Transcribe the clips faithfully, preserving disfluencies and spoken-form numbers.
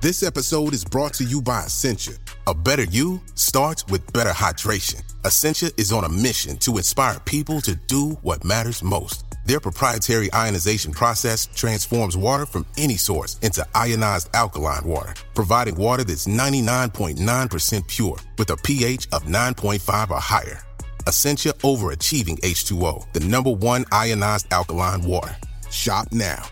This episode is brought to you by Essentia. A better you starts with better hydration. Essentia is on a mission to inspire people to do what matters most. Their proprietary ionization process transforms water from any source into ionized alkaline water, providing water that's ninety-nine point nine percent pure with a pH of nine point five or higher. Essentia overachieving H two O, the number one ionized alkaline water. Shop now.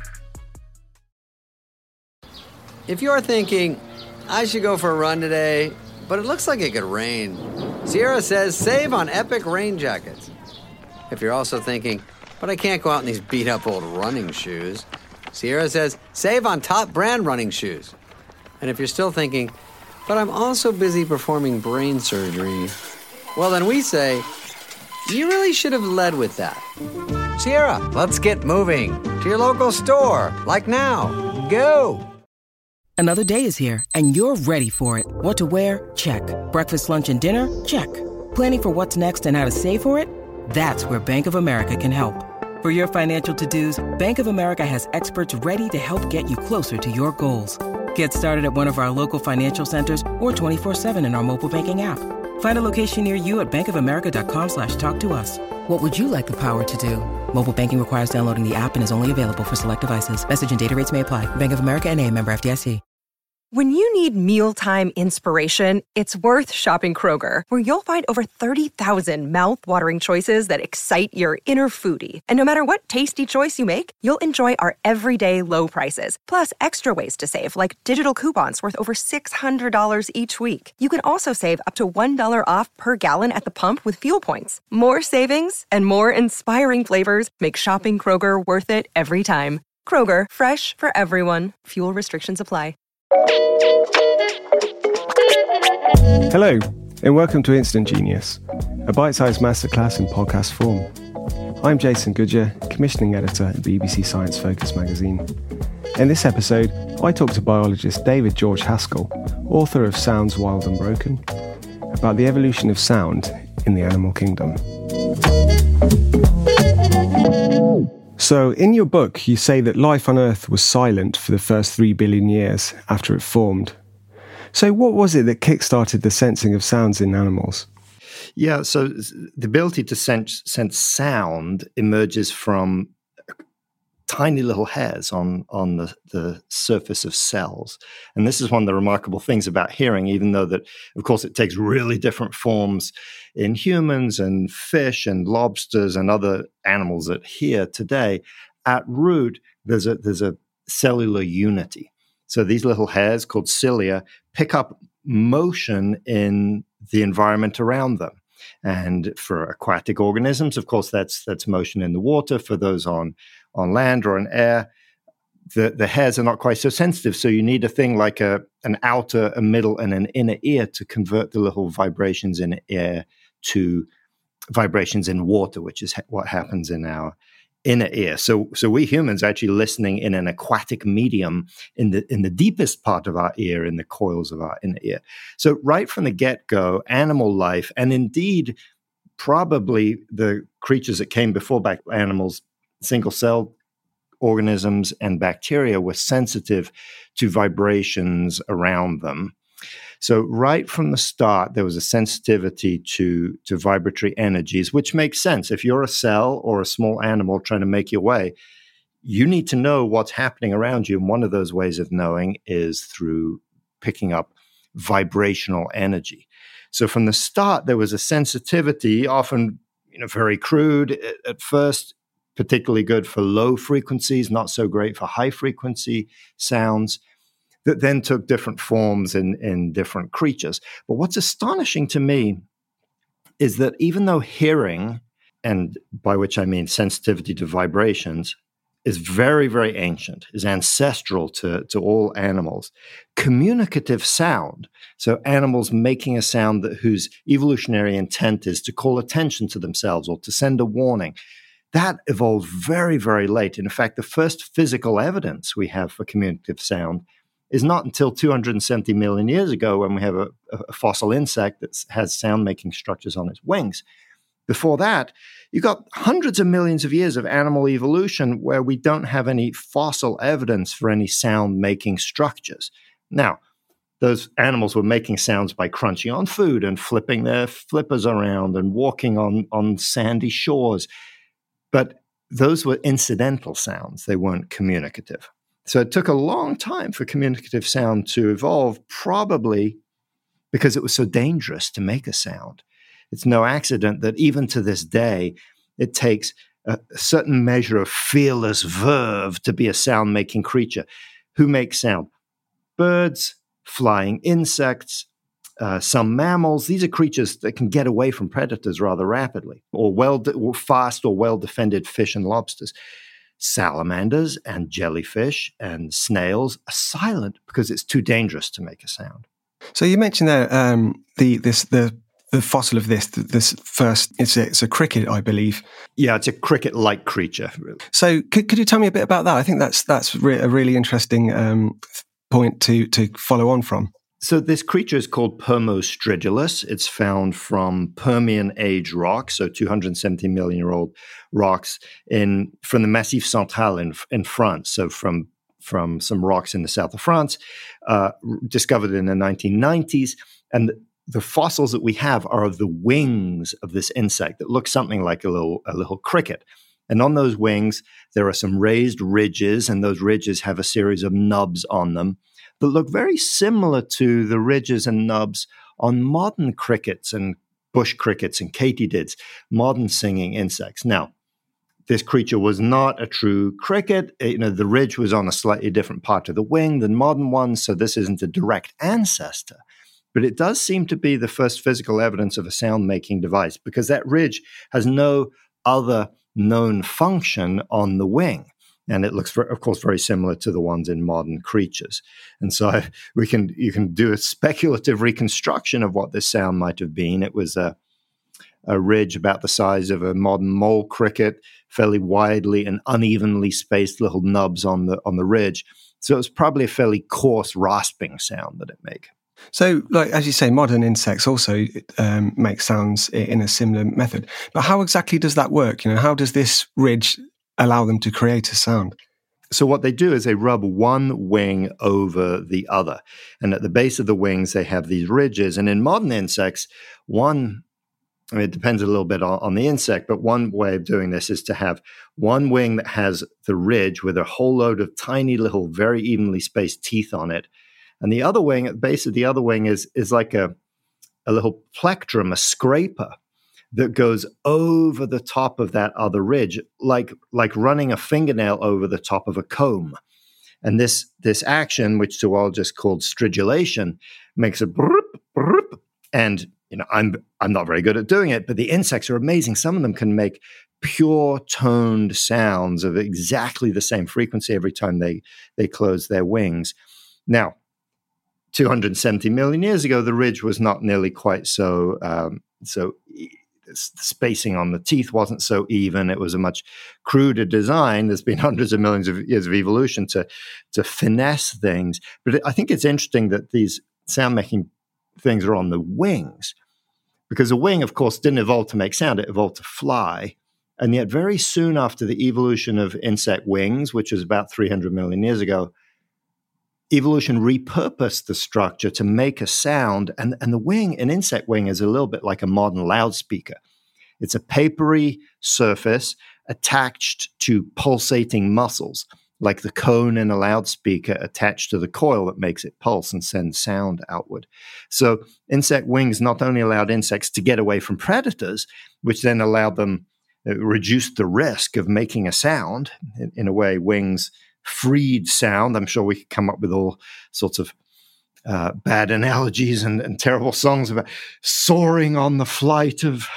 If you're thinking, I should go for a run today, but it looks like it could rain, Sierra says save on Epic rain jackets. If you're also thinking, but I can't go out in these beat-up old running shoes, Sierra says save on top brand running shoes. And if you're still thinking, but I'm also busy performing brain surgery, well, then we say, you really should have led with that. Sierra, let's get moving to your local store, like now. Go! Another day is here, and you're ready for it. What to wear? Check. Breakfast, lunch, and dinner? Check. Planning for what's next and how to save for it? That's where Bank of America can help. For your financial to-dos, Bank of America has experts ready to help get you closer to your goals. Get started at one of our local financial centers or twenty-four seven in our mobile banking app. Find a location near you at bankofamerica.com slash talk to us. What would you like the power to do? Mobile banking requires downloading the app and is only available for select devices. Message and data rates may apply. Bank of America N A, member F D I C. When you need mealtime inspiration, it's worth shopping Kroger, where you'll find over thirty thousand mouth-watering choices that excite your inner foodie. And no matter what tasty choice you make, you'll enjoy our everyday low prices, plus extra ways to save, like digital coupons worth over six hundred dollars each week. You can also save up to one dollar off per gallon at the pump with fuel points. More savings and more inspiring flavors make shopping Kroger worth it every time. Kroger, fresh for everyone. Fuel restrictions apply. Hello, and welcome to Instant Genius, a bite-sized masterclass in podcast form. I'm Jason Goodyear, commissioning editor at B B C Science Focus magazine. In this episode, I talk to biologist David George Haskell, author of Sounds Wild and Broken, about the evolution of sound in the animal kingdom. So, in your book, you say that life on Earth was silent for the first three billion years after it formed. So what was it that kick-started the sensing of sounds in animals? Yeah, so the ability to sense, sense sound emerges from tiny little hairs on, on the, the surface of cells. And this is one of the remarkable things about hearing, even though that, of course, it takes really different forms in humans and fish and lobsters and other animals that hear today. At root, there's a, there's a cellular unity. So these little hairs called cilia pick up motion in the environment around them. And for aquatic organisms, of course, that's that's motion in the water. For those on, on land or in air, the, the hairs are not quite so sensitive. So you need a thing like a an outer, a middle, and an inner ear to convert the little vibrations in air to vibrations in water, which is ha- what happens in our inner ear. So, so we humans are actually listening in an aquatic medium in the in the deepest part of our ear, in the coils of our inner ear. So right from the get-go, animal life, and indeed probably the creatures that came before back animals, single-cell organisms and bacteria, were sensitive to vibrations around them. So right from the start, there was a sensitivity to, to vibratory energies, which makes sense. If you're a cell or a small animal trying to make your way, you need to know what's happening around you. And one of those ways of knowing is through picking up vibrational energy. So from the start, there was a sensitivity, often you know, very crude at first, particularly good for low frequencies, not so great for high frequency sounds, that then took different forms in, in different creatures. But what's astonishing to me is that even though hearing, and by which I mean sensitivity to vibrations, is very, very ancient, is ancestral to, to all animals, communicative sound, so animals making a sound that whose evolutionary intent is to call attention to themselves or to send a warning, that evolved very, very late. In fact, the first physical evidence we have for communicative sound is not until two hundred seventy million years ago, when we have a, a fossil insect that has sound-making structures on its wings. Before that, you got hundreds of millions of years of animal evolution where we don't have any fossil evidence for any sound-making structures. Now, those animals were making sounds by crunching on food and flipping their flippers around and walking on, on sandy shores. But those were incidental sounds. They weren't communicative. So it took a long time for communicative sound to evolve, probably because it was so dangerous to make a sound. It's no accident that even to this day, it takes a certain measure of fearless verve to be a sound-making creature. Who makes sound? Birds, flying insects, uh, some mammals. These are creatures that can get away from predators rather rapidly, or well, de- or fast or well-defended fish and lobsters. Salamanders and jellyfish and snails are silent because it's too dangerous to make a sound. So you mentioned there um, the this the the fossil of this this first it's a, it's a cricket, I believe. Yeah, it's a cricket-like creature. Really. So could could you tell me a bit about that? I think that's that's re- a really interesting um, point to to follow on from. So this creature is called Permostridulus. It's found from Permian age rocks, so two hundred seventy million year old rocks in from the Massif Central in in France. So from from some rocks in the south of France, uh, discovered in the nineteen nineties, and the, the fossils that we have are of the wings of this insect that look something like a little a little cricket. And on those wings, there are some raised ridges, and those ridges have a series of nubs on them that look very similar to the ridges and nubs on modern crickets and bush crickets and katydids, modern singing insects. Now, this creature was not a true cricket. It, you know, the ridge was on a slightly different part of the wing than modern ones, so this isn't a direct ancestor. But it does seem to be the first physical evidence of a sound-making device, because that ridge has no other known function on the wing. And it looks, of course, very similar to the ones in modern creatures. And so we can you can do a speculative reconstruction of what this sound might have been. It was a, a ridge about the size of a modern mole cricket, fairly widely and unevenly spaced little nubs on the on the ridge. So it was probably a fairly coarse, rasping sound that it made. So, like as you say, modern insects also um, make sounds in a similar method. But how exactly does that work? You know, how does this ridge allow them to create a sound? So what they do is they rub one wing over the other. And at the base of the wings, they have these ridges. And in modern insects, one, I mean, it depends a little bit on, on the insect, but one way of doing this is to have one wing that has the ridge with a whole load of tiny little, very evenly spaced teeth on it. And the other wing, at the base of the other wing, is, is like a, a little plectrum, a scraper, that goes over the top of that other ridge, like like running a fingernail over the top of a comb. And this this action, which zoologists called stridulation, makes a brrp, brrp. And you know, I'm I'm not very good at doing it, but the insects are amazing. Some of them can make pure toned sounds of exactly the same frequency every time they they close their wings. Now, two hundred seventy million years ago, the ridge was not nearly quite so um, so. The spacing on the teeth wasn't so even. It was a much cruder design. There's been hundreds of millions of years of evolution to, to finesse things. But I think it's interesting that these sound-making things are on the wings, because a wing, of course, didn't evolve to make sound. It evolved to fly. And yet very soon after the evolution of insect wings, which was about three hundred million years ago, evolution repurposed the structure to make a sound, and, and the wing, an insect wing, is a little bit like a modern loudspeaker. It's a papery surface attached to pulsating muscles, like the cone in a loudspeaker attached to the coil that makes it pulse and send sound outward. So insect wings not only allowed insects to get away from predators, which then allowed them, uh, reduced the risk of making a sound. In, in a way, wings freed sound. I'm sure we could come up with all sorts of uh, bad analogies and, and terrible songs about soaring on the flight of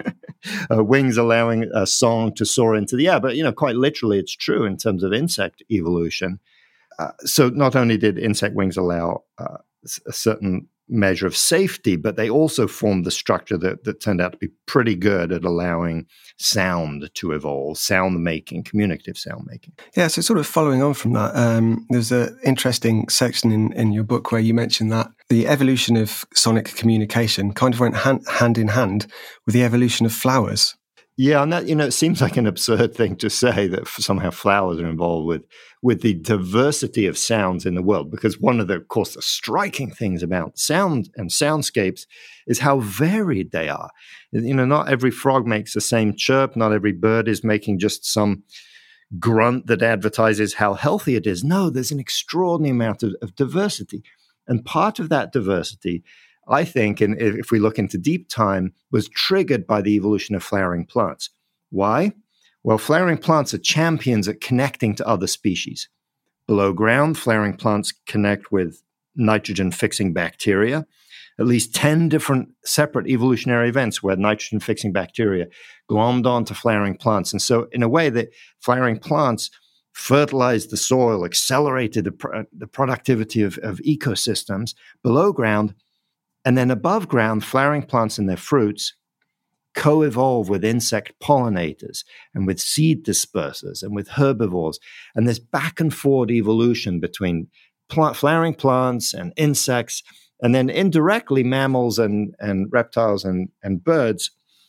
uh, wings, allowing a song to soar into the air. But, you know, quite literally, it's true in terms of insect evolution. Uh, so not only did insect wings allow uh, a certain measure of safety, but they also formed the structure that, that turned out to be pretty good at allowing sound to evolve, sound making, communicative sound making. Yeah, so sort of following on from that, um, there's an interesting section in, in your book where you mentioned that the evolution of sonic communication kind of went hand, hand in hand with the evolution of flowers. Yeah, and that, you know, it seems like an absurd thing to say that somehow flowers are involved with with the diversity of sounds in the world, because one of the, of course, the striking things about sound and soundscapes is how varied they are. You know, not every frog makes the same chirp, not every bird is making just some grunt that advertises how healthy it is. No, there's an extraordinary amount of, of diversity. And part of that diversity, I think, and if we look into deep time, was triggered by the evolution of flowering plants. Why? Well, flowering plants are champions at connecting to other species. Below ground, flowering plants connect with nitrogen-fixing bacteria. At least ten different separate evolutionary events where nitrogen-fixing bacteria glommed onto flowering plants. And so, in a way, that flowering plants fertilized the soil, accelerated the, pro- the productivity of, of ecosystems below ground. And then above ground, flowering plants and their fruits co-evolve with insect pollinators and with seed dispersers and with herbivores. And this back and forward evolution between plant, flowering plants and insects, and then indirectly mammals and, and reptiles and, and birds,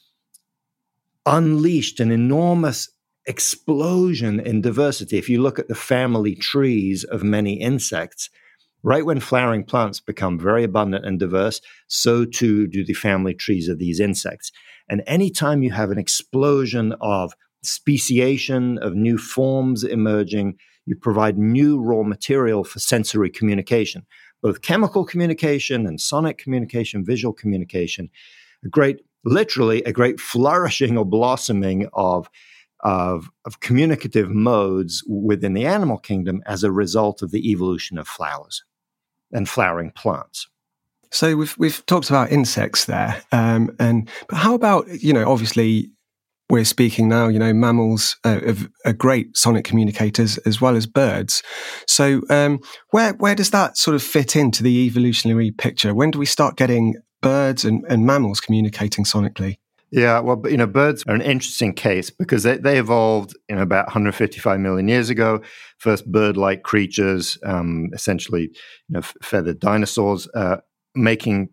unleashed an enormous explosion in diversity. If you look at the family trees of many insects, right when flowering plants become very abundant and diverse, so too do the family trees of these insects. And anytime you have an explosion of speciation, of new forms emerging, you provide new raw material for sensory communication, both chemical communication and sonic communication, visual communication, a great, literally a great flourishing or blossoming of Of, of communicative modes within the animal kingdom as a result of the evolution of flowers and flowering plants. So we've we've talked about insects there, um, and but how about, you know, obviously we're speaking now, you know, mammals uh, are great sonic communicators as well as birds. So um, where where does that sort of fit into the evolutionary picture? When do we start getting birds and, and mammals communicating sonically? Yeah, well, you know, birds are an interesting case because they, they evolved, you know, about one hundred fifty-five million years ago. First bird-like creatures, um, essentially, you know, feathered dinosaurs, uh, making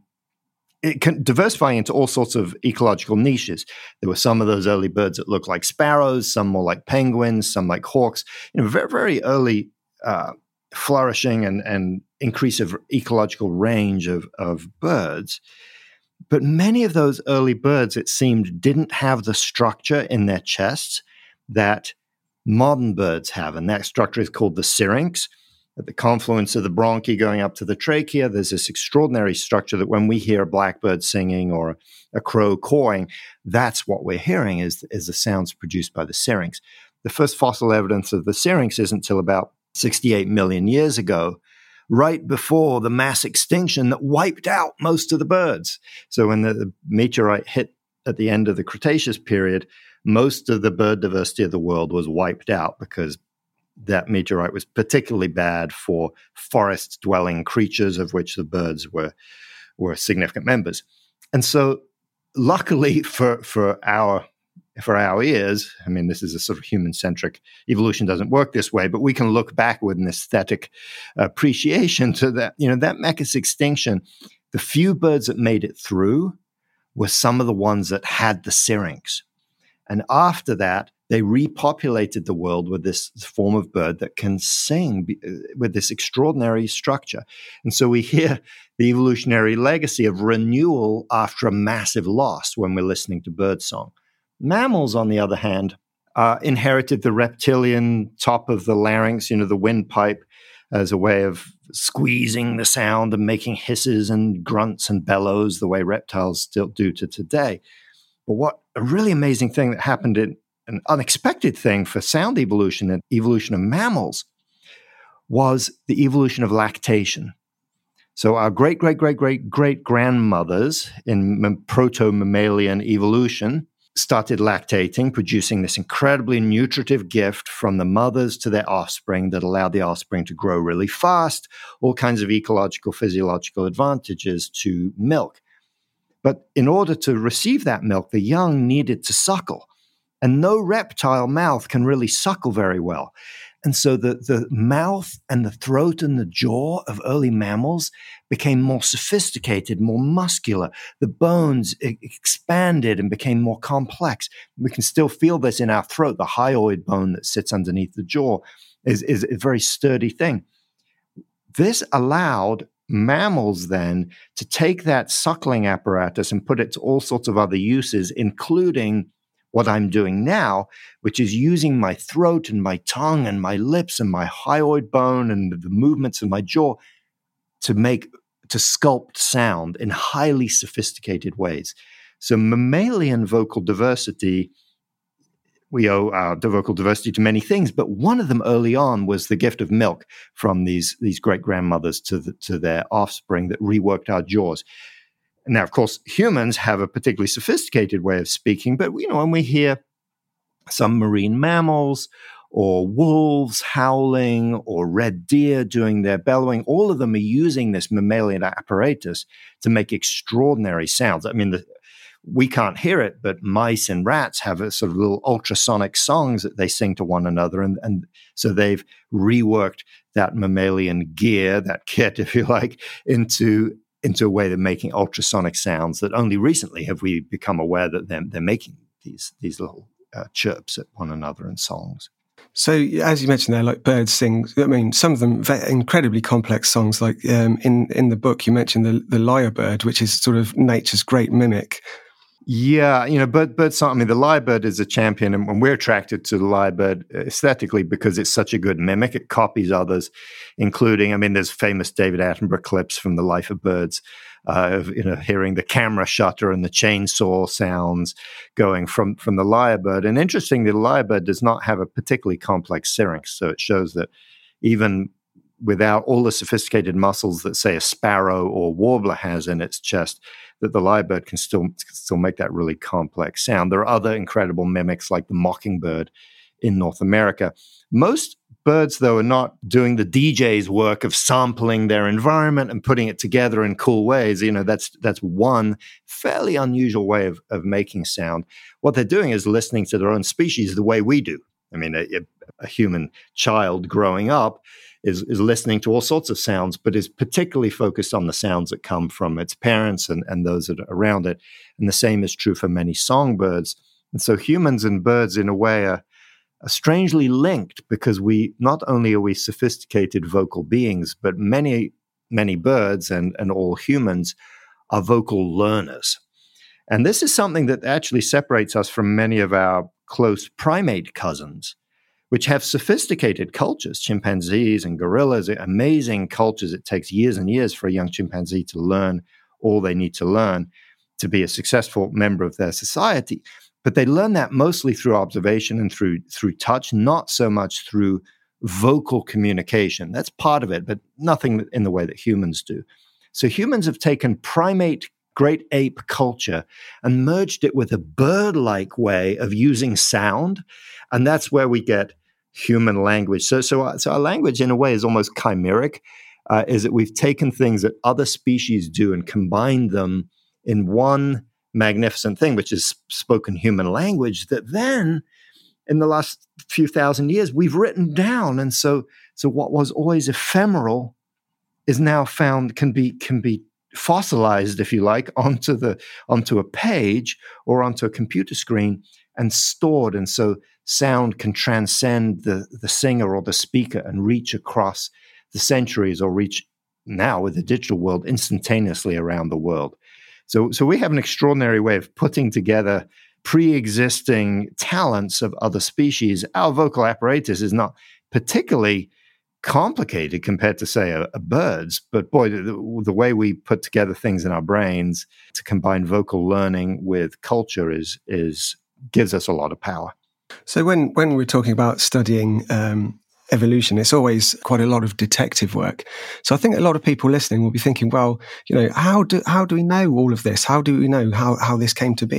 it can diversifying into all sorts of ecological niches. There were some of those early birds that looked like sparrows, some more like penguins, some like hawks. You know, very very early uh, flourishing and and increase of ecological range of of birds. But many of those early birds, it seemed, didn't have the structure in their chests that modern birds have. And that structure is called the syrinx. At the confluence of the bronchi going up to the trachea, there's this extraordinary structure that when we hear a blackbird singing or a crow cawing, that's what we're hearing is, is the sounds produced by the syrinx. The first fossil evidence of the syrinx isn't until about sixty-eight million years ago, right before the mass extinction that wiped out most of the birds. So when the, the meteorite hit at the end of the Cretaceous period, most of the bird diversity of the world was wiped out because that meteorite was particularly bad for forest-dwelling creatures, of which the birds were, were significant members. And so luckily for, for our For our ears, I mean, this is a sort of human-centric, evolution doesn't work this way, but we can look back with an aesthetic appreciation to that, you know, that mass extinction. The few birds that made it through were some of the ones that had the syrinx. And after that, they repopulated the world with this form of bird that can sing with this extraordinary structure. And so we hear the evolutionary legacy of renewal after a massive loss when we're listening to birdsong. Mammals, on the other hand, uh, inherited the reptilian top of the larynx, you know, the windpipe, as a way of squeezing the sound and making hisses and grunts and bellows the way reptiles still do to today. But what a really amazing thing that happened, in an unexpected thing for sound evolution and evolution of mammals, was the evolution of lactation. So our great, great, great, great, great grandmothers in proto-mammalian evolution started lactating, producing this incredibly nutritive gift from the mothers to their offspring that allowed the offspring to grow really fast, all kinds of ecological, physiological advantages to milk. But in order to receive that milk, the young needed to suckle. And no reptile mouth can really suckle very well. And so the, the mouth and the throat and the jaw of early mammals became more sophisticated, more muscular. The bones e- expanded and became more complex. We can still feel this in our throat. The hyoid bone that sits underneath the jaw is, is a very sturdy thing. This allowed mammals then to take that suckling apparatus and put it to all sorts of other uses, including what I'm doing now, which is using my throat and my tongue and my lips and my hyoid bone and the movements of my jaw to make, to sculpt sound in highly sophisticated ways. So mammalian vocal diversity, we owe our vocal diversity to many things, but one of them early on was the gift of milk from these, these great-grandmothers to, the, to their offspring that reworked our jaws. Now, of course, humans have a particularly sophisticated way of speaking, but you know, when we hear some marine mammals or wolves howling or red deer doing their bellowing, all of them are using this mammalian apparatus to make extraordinary sounds. I mean, the, we can't hear it, but mice and rats have a sort of little ultrasonic songs that they sing to one another, and, and so they've reworked that mammalian gear, that kit, if you like, into into a way of making ultrasonic sounds that only recently have we become aware that they're, they're making these these little uh, chirps at one another in songs. So, as you mentioned there, like birds sing, I mean, some of them very incredibly complex songs. Like um, in, in the book, you mentioned the, the lyrebird, which is sort of nature's great mimic. Yeah, you know, bird, bird song, I mean, the lyrebird is a champion, and we're attracted to the lyrebird aesthetically because it's such a good mimic. It copies others, including, I mean, there's famous David Attenborough clips from The Life of Birds, uh, of, you know, hearing the camera shutter and the chainsaw sounds going from, from the lyrebird. And interestingly, the lyrebird does not have a particularly complex syrinx, so it shows that even without all the sophisticated muscles that, say, a sparrow or warbler has in its chest, that the lyrebird can still can still make that really complex sound. There are other incredible mimics like the mockingbird in North America. Most birds, though, are not doing the D J's work of sampling their environment and putting it together in cool ways. You know, that's that's one fairly unusual way of, of making sound. What they're doing is listening to their own species the way we do. I mean, a, a human child growing up is, is listening to all sorts of sounds, but is particularly focused on the sounds that come from its parents and, and those that are around it. And the same is true for many songbirds. And so humans and birds, in a way, are, are strangely linked because we not only are we sophisticated vocal beings, but many, many birds and, and all humans are vocal learners. And this is something that actually separates us from many of our close primate cousins, which have sophisticated cultures, chimpanzees and gorillas, amazing cultures. It takes years and years for a young chimpanzee to learn all they need to learn to be a successful member of their society. But they learn that mostly through observation and through, through touch, not so much through vocal communication. That's part of it, but nothing in the way that humans do. So humans have taken primate great ape culture and merged it with a bird-like way of using sound, and that's where we get human language. So, so, our, so our language, in a way, is almost chimeric, uh, is that we've taken things that other species do and combined them in one magnificent thing, which is spoken human language, that then, in the last few thousand years, we've written down. And so, so what was always ephemeral is now found, can be can be fossilized, if you like, onto the onto a page or onto a computer screen and stored. And so sound can transcend the, the singer or the speaker and reach across the centuries, or reach now with the digital world instantaneously around the world. So, so we have an extraordinary way of putting together pre-existing talents of other species. Our vocal apparatus is not particularly complicated compared to, say, a, a bird's, but boy, the, the way we put together things in our brains to combine vocal learning with culture is is gives us a lot of power. So when, when we're talking about studying um, evolution, it's always quite a lot of detective work. So I think a lot of people listening will be thinking, well, you know, how do how do we know all of this? How do we know how, how this came to be?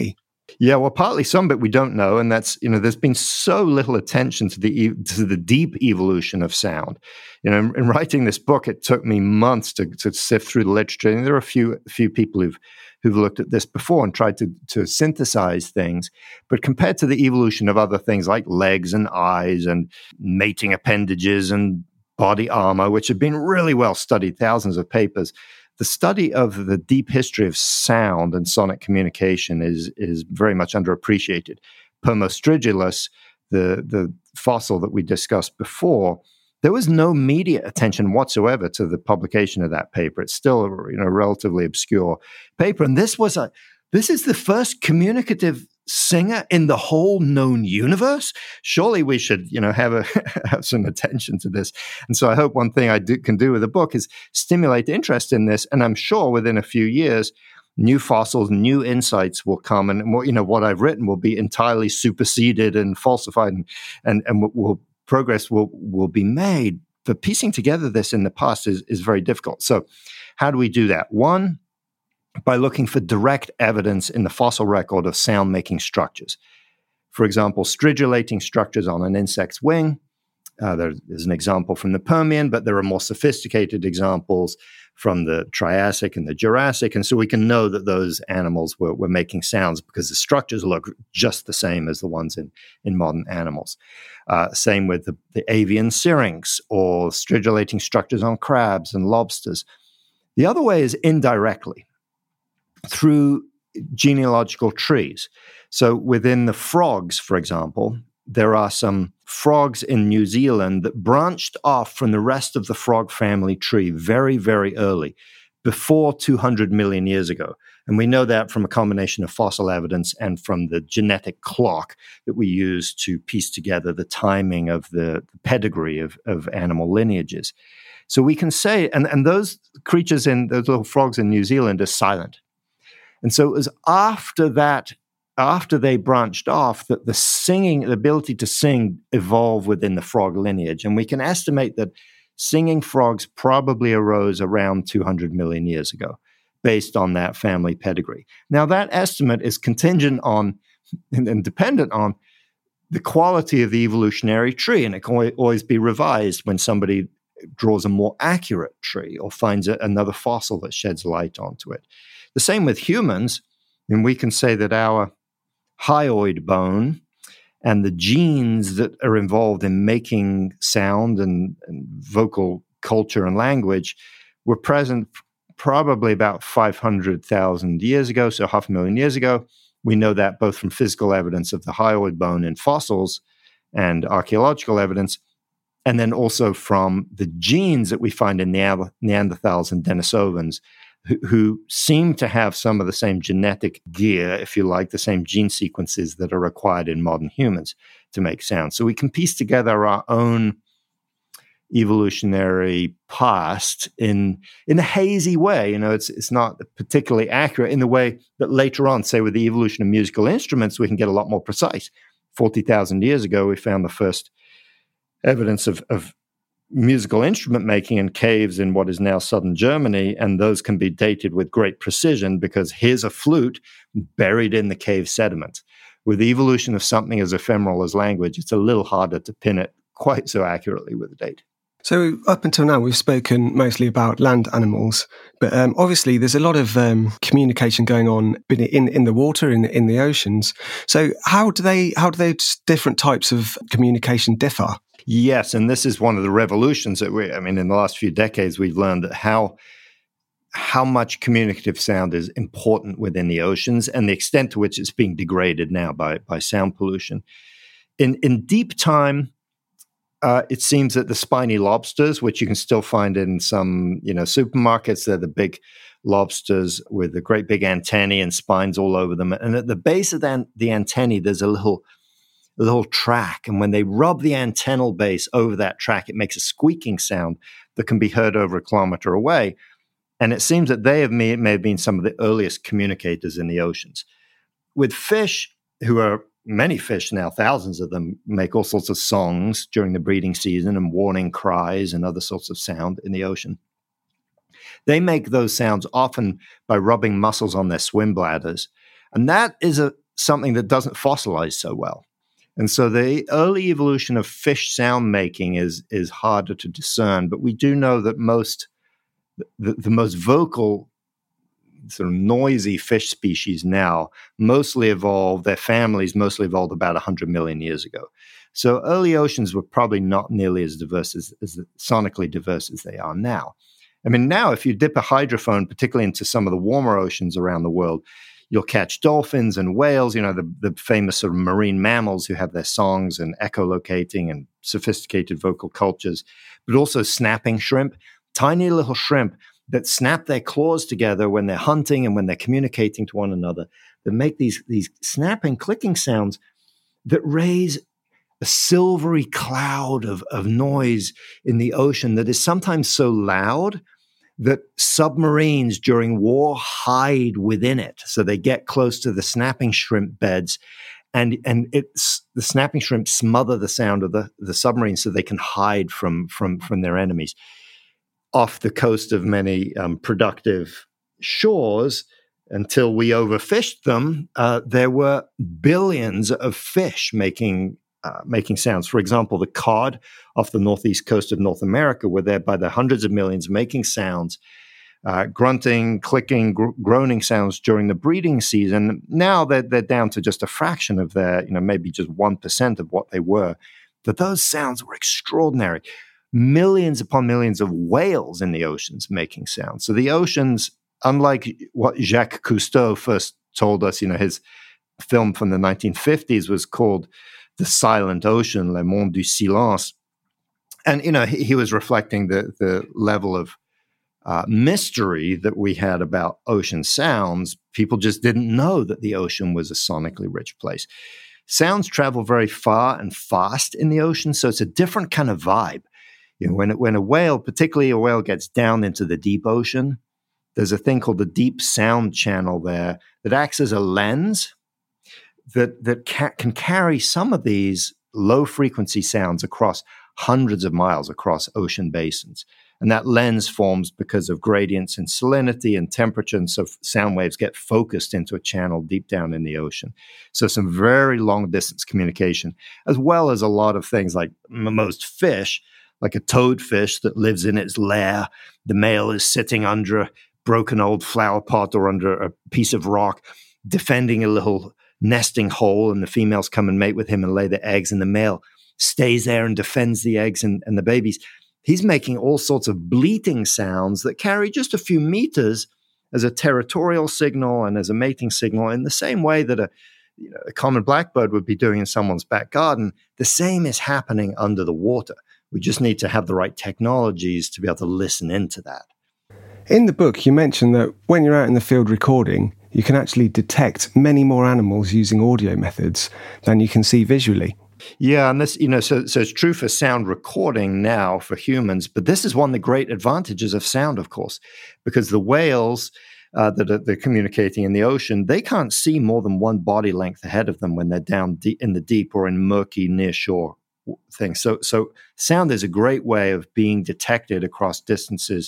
Yeah, well, partly some, but we don't know, and that's, you know, there's been so little attention to the to the deep evolution of sound. You know, in, in writing this book, it took me months to, to sift through the literature, and there are a few few people who've who've looked at this before and tried to to synthesize things. But compared to the evolution of other things like legs and eyes and mating appendages and body armor, which have been really well studied, thousands of papers, the study of the deep history of sound and sonic communication is is very much underappreciated. Pomo stridulus, the, the fossil that we discussed before, there was no media attention whatsoever to the publication of that paper. It's still a, you know, relatively obscure paper. And this was a this is the first communicative singer in the whole known universe. Surely we should, you know, have a have some attention to this. And so I hope one thing I do, can do with the book is stimulate interest in this. And I'm sure within a few years, new fossils, new insights will come, and more, you know, what I've written will be entirely superseded and falsified, and and and will progress will will be made. But piecing together this in the past is is very difficult. So, how do we do that? One, by looking for direct evidence in the fossil record of sound-making structures. For example, stridulating structures on an insect's wing. Uh, there's an example from the Permian, but there are more sophisticated examples from the Triassic and the Jurassic. And so we can know that those animals were, were making sounds because the structures look just the same as the ones in, in modern animals. Uh, same with the, the avian syrinx or stridulating structures on crabs and lobsters. The other way is indirectly, through genealogical trees. So within the frogs, for example, there are some frogs in New Zealand that branched off from the rest of the frog family tree very, very early, before two hundred million years ago. And we know that from a combination of fossil evidence and from the genetic clock that we use to piece together the timing of the pedigree of, of animal lineages. So we can say, and, and those creatures in those little frogs in New Zealand are silent. And so it was after that, after they branched off, that the singing, the ability to sing evolved within the frog lineage. And we can estimate that singing frogs probably arose around two hundred million years ago, based on that family pedigree. Now, that estimate is contingent on and dependent on the quality of the evolutionary tree, and it can always be revised when somebody draws a more accurate tree or finds a, another fossil that sheds light onto it. The same with humans, and we can say that our hyoid bone and the genes that are involved in making sound and, and vocal culture and language were present probably about five hundred thousand years ago, so half a million years ago. We know that both from physical evidence of the hyoid bone in fossils and archaeological evidence, and then also from the genes that we find in Neanderthals and Denisovans, who, who seem to have some of the same genetic gear, if you like, the same gene sequences that are required in modern humans to make sound. So we can piece together our own evolutionary past in in a hazy way. You know, it's it's not particularly accurate in the way that later on, say with the evolution of musical instruments, we can get a lot more precise. forty thousand years ago, we found the first evidence of, of musical instrument making in caves in what is now southern Germany, and those can be dated with great precision because here's a flute buried in the cave sediment. With the evolution of something as ephemeral as language, it's a little harder to pin it quite so accurately with a date. So up until now, we've spoken mostly about land animals, but um, obviously there's a lot of um, communication going on in in the water, in in the oceans. So how do they how do those different types of communication differ? Yes, and this is one of the revolutions that we, I mean, in the last few decades, we've learned that how how much communicative sound is important within the oceans and the extent to which it's being degraded now by by sound pollution. In in deep time, Uh, it seems that the spiny lobsters, which you can still find in some, you know, supermarkets, they're the big lobsters with the great big antennae and spines all over them. And at the base of the, the antennae, there's a little, a little track. And when they rub the antennal base over that track, it makes a squeaking sound that can be heard over a kilometer away. And it seems that they have may, may have been some of the earliest communicators in the oceans. With fish, who are many fish now, thousands of them, make all sorts of songs during the breeding season and warning cries and other sorts of sound in the ocean. They make those sounds often by rubbing muscles on their swim bladders. And that is a something that doesn't fossilize so well. And so the early evolution of fish sound making is, is harder to discern, but we do know that most, the, the most vocal, sort of noisy fish species now mostly evolved, their families mostly evolved about one hundred million years ago. So early oceans were probably not nearly as diverse, as, as sonically diverse as they are now. I mean, now if you dip a hydrophone, particularly into some of the warmer oceans around the world, you'll catch dolphins and whales, you know, the, the famous sort of marine mammals who have their songs and echolocating and sophisticated vocal cultures, but also snapping shrimp, tiny little shrimp that snap their claws together when they're hunting and when they're communicating to one another, that make these, these snapping, clicking sounds that raise a silvery cloud of, of noise in the ocean that is sometimes so loud that submarines during war hide within it. So they get close to the snapping shrimp beds, and and it's the snapping shrimp smother the sound of the, the submarine so they can hide from, from, from their enemies. Off the coast of many um, productive shores, until we overfished them, uh, there were billions of fish making Uh, making sounds. For example, the cod off the northeast coast of North America were there by the hundreds of millions making sounds, uh, grunting, clicking, gr- groaning sounds during the breeding season. Now they're, they're down to just a fraction of their, you know, maybe just one percent of what they were. But those sounds were extraordinary. Millions upon millions of whales in the oceans making sounds. So the oceans, unlike what Jacques Cousteau first told us, you know, his film from the nineteen fifties was called The Silent Ocean, Le Monde du Silence. And, you know, he, he was reflecting the, the level of uh, mystery that we had about ocean sounds. People just didn't know that the ocean was a sonically rich place. Sounds travel very far and fast in the ocean, so it's a different kind of vibe. You know, when, when a whale, particularly a whale, gets down into the deep ocean, there's a thing called the deep sound channel there that acts as a lens that that ca- can carry some of these low-frequency sounds across hundreds of miles across ocean basins. And that lens forms because of gradients in salinity and temperature, and so sound waves get focused into a channel deep down in the ocean. So some very long-distance communication, as well as a lot of things like m- most fish, like a toadfish that lives in its lair. The male is sitting under a broken old flower pot or under a piece of rock, defending a little nesting hole, and the females come and mate with him and lay the eggs, and the male stays there and defends the eggs and, and the babies. He's making all sorts of bleating sounds that carry just a few meters as a territorial signal and as a mating signal, in the same way that a, you know, a common blackbird would be doing in someone's back garden. The same is happening under the water. We just need to have the right technologies to be able to listen into that. In the book, you mentioned that when you're out in the field recording, you can actually detect many more animals using audio methods than you can see visually. Yeah, and this, you know, so, so it's true for sound recording now for humans, but this is one of the great advantages of sound, of course, because the whales uh, that are they're communicating in the ocean, they can't see more than one body length ahead of them when they're down deep in the deep or in murky near-shore things. So, so sound is a great way of being detected across distances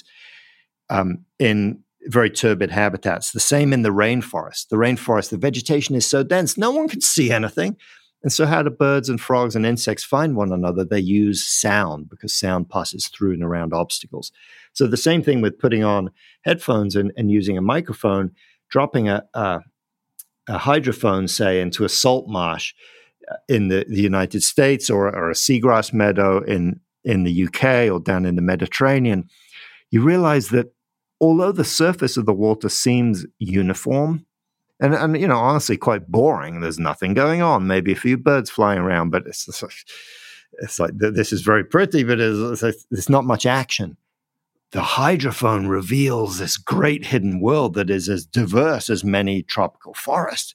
um, in very turbid habitats. The same in the rainforest. The rainforest, the vegetation is so dense, no one can see anything. And so how do birds and frogs and insects find one another? They use sound, because sound passes through and around obstacles. So the same thing with putting on headphones and, and using a microphone, dropping a, a, a hydrophone, say, into a salt marsh in the, the United States, or, or a seagrass meadow in, in the U K or down in the Mediterranean, you realize that although the surface of the water seems uniform and, and, you know, honestly quite boring, there's nothing going on, maybe a few birds flying around, but it's, it's, like, it's like, this is very pretty, but it's, it's, there's not much action. The hydrophone reveals this great hidden world that is as diverse as many tropical forests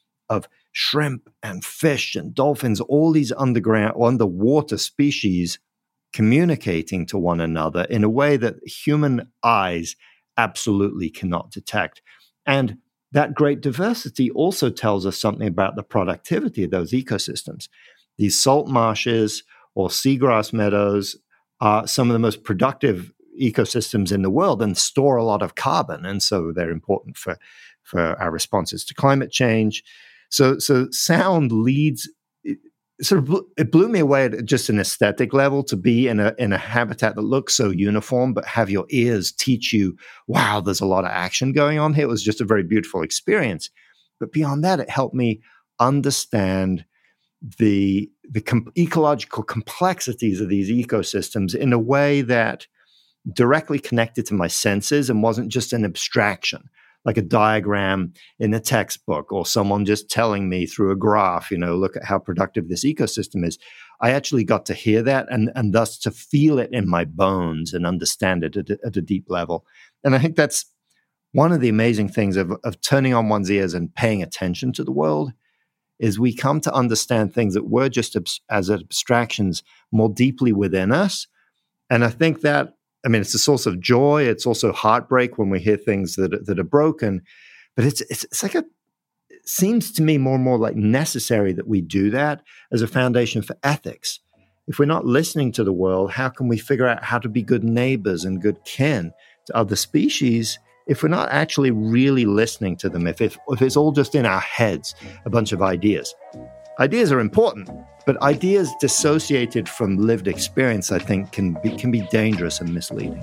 of shrimp and fish and dolphins, all these underground, underwater species communicating to one another in a way that human eyes absolutely cannot detect. And that great diversity also tells us something about the productivity of those ecosystems. These salt marshes or seagrass meadows are some of the most productive ecosystems in the world and store a lot of carbon. And so they're important for, for our responses to climate change. So, so sound leads. It sort of blew, it blew me away at just an aesthetic level to be in a in a habitat that looks so uniform, but have your ears teach you, wow, there's a lot of action going on here. It was just a very beautiful experience. But beyond that, it helped me understand the the com- ecological complexities of these ecosystems in a way that directly connected to my senses and wasn't just an abstraction, like a diagram in a textbook or someone just telling me through a graph, you know, look at how productive this ecosystem is. I actually got to hear that and, and thus to feel it in my bones and understand it at a, at a deep level. And I think that's one of the amazing things of, of turning on one's ears and paying attention to the world is we come to understand things that were just abs- as abstractions more deeply within us. And I think that, I mean, it's a source of joy. It's also heartbreak when we hear things that, that are broken. But it's, it's, it's like a, it seems to me more and more like necessary that we do that as a foundation for ethics. If we're not listening to the world, how can we figure out how to be good neighbors and good kin to other species if we're not actually really listening to them, if, if, if it's all just in our heads, a bunch of ideas? Ideas are important, but ideas dissociated from lived experience, I think, can be, can be dangerous and misleading.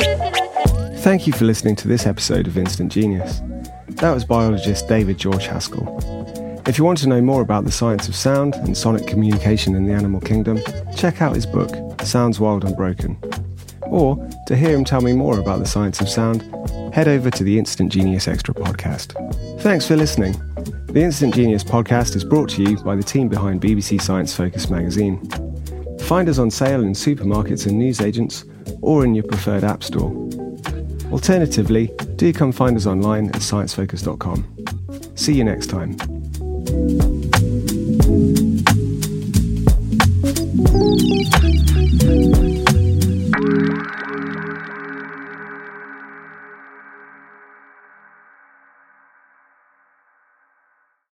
Thank you for listening to this episode of Instant Genius. That was biologist David George Haskell. If you want to know more about the science of sound and sonic communication in the animal kingdom, check out his book, Sounds Wild and Broken. Or, to hear him tell me more about the science of sound, head over to the Instant Genius Extra podcast. Thanks for listening. The Instant Genius podcast is brought to you by the team behind B B C Science Focus magazine. Find us on sale in supermarkets and newsagents, or in your preferred app store. Alternatively, do come find us online at science focus dot com. See you next time. Thank you.